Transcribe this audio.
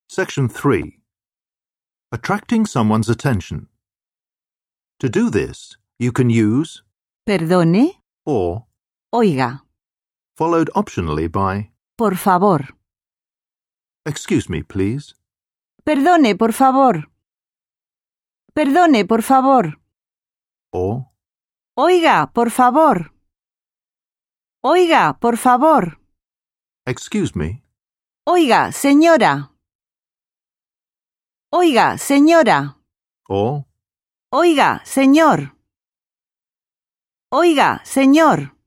Section 3. Attracting someone's attention. To do this, you can use Perdone, or, oiga, followed optionally by por favor. excuse me, please, Perdone, por favor. Perdone, por favor. or Oiga, por favor. Oiga, por favor. excuse me, Oiga, señora. Oiga, señora. or Oiga, señor. Oiga, señor.